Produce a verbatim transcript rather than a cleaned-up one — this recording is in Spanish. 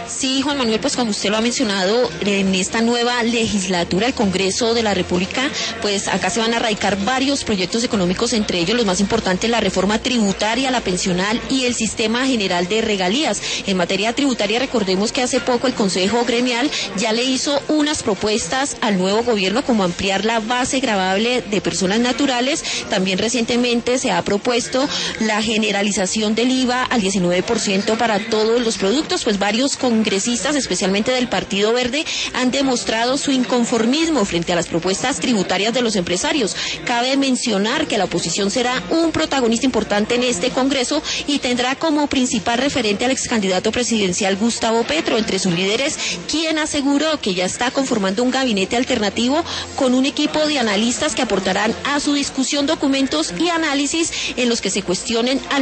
Sí, Juan Manuel, pues como usted lo ha mencionado, en esta nueva legislatura, el Congreso de la República, pues acá se van a radicar varios proyectos económicos, entre ellos los más importantes, la reforma tributaria, la pensional y el sistema general de regalías. En materia tributaria, recordemos que hace poco el Consejo Gremial ya le hizo unas propuestas al nuevo gobierno, como ampliar la base gravable de personas naturales. También recientemente se ha propuesto la generalización del I V A al diecinueve por ciento para todos los productos, pues varios congresistas, especialmente del Partido Verde, han demostrado su inconformismo frente a las propuestas tributarias de los empresarios. Cabe mencionar que la oposición será un protagonista importante en este Congreso y tendrá como principal referente al ex candidato presidencial Gustavo Petro, entre sus líderes, quien aseguró que ya está conformando un gabinete alternativo con un equipo de analistas que aportarán a su discusión documentos y análisis en los que se cuestionen al